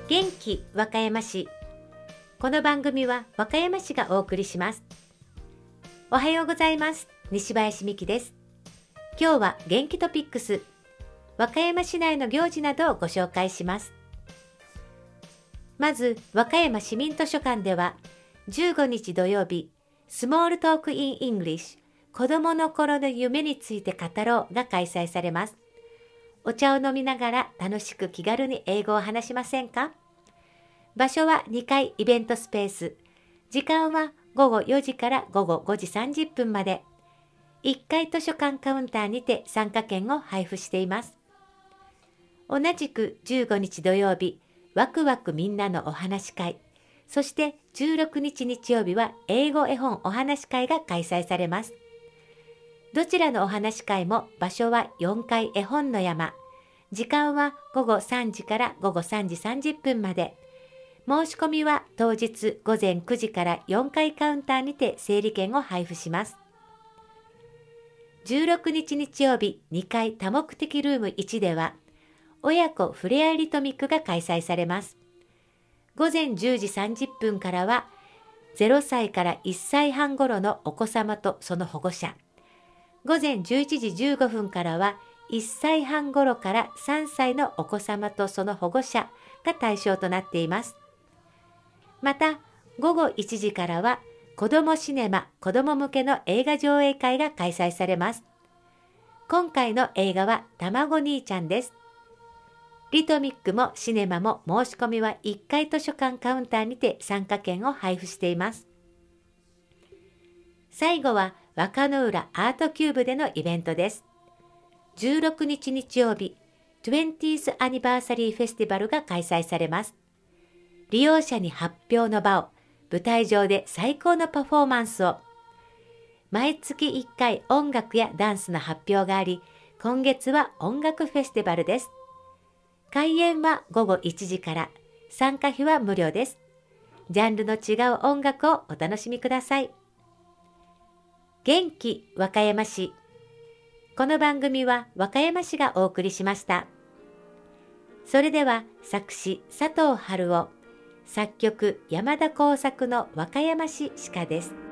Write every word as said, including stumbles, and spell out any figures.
元気和歌山市。この番組は和歌山市がお送りします。おはようございます。西林美希です。今日は元気トピックス、和歌山市内の行事などをご紹介します。まず、和歌山市民図書館ではじゅうごにち土曜日、スモールトークインイングリッシュ、子供の頃の夢について語ろうが開催されます。お茶を飲みながら楽しく気軽に英語を話しませんか？場所はにかいイベントスペース。時間はごごよじからごごごじさんじゅっぷんまで。いっかい図書館カウンターにて参加券を配布しています。同じくじゅうごにち土曜日、ワクワクみんなのお話会。そしてじゅうろくにち日曜日は英語絵本お話会が開催されます。どちらのお話会も場所はよんかい絵本の山。時間はごごさんじからごごさんじさんじゅっぷんまで。申し込みは当日ごぜんくじからよんかいカウンターにて整理券を配布します。じゅうろくにち日曜日にかい多目的ルームいちでは、親子ふれあいリトミックが開催されます。ごぜんじゅうじさんじゅっぷんからは、ゼロさいからいっさいはん頃のお子様とその保護者。ごぜんじゅういちじじゅうごふんからはいっさいはん頃からさんさいのお子様とその保護者が対象となっています。また、ごごいちじからは子どもシネマ子ども向けの映画上映会が開催されます。今回の映画はたまご兄ちゃんです。リトミックもシネマも申し込みはいっかい図書館カウンターにて参加券を配布しています。最後は若野浦アートキューブでのイベントです。じゅうろくにち日曜日、トゥエンティース アニバーサリーフェスティバルが開催されます。利用者に発表の場を、舞台上で最高のパフォーマンスを。毎月いっかい音楽やダンスの発表があり、今月は音楽フェスティバルです。開演はごごいちじから、参加費は無料です。ジャンルの違う音楽をお楽しみください。元気和歌山市。この番組は和歌山市がお送りしました。それでは作詞佐藤春夫、作曲山田耕作の和歌山市鹿です。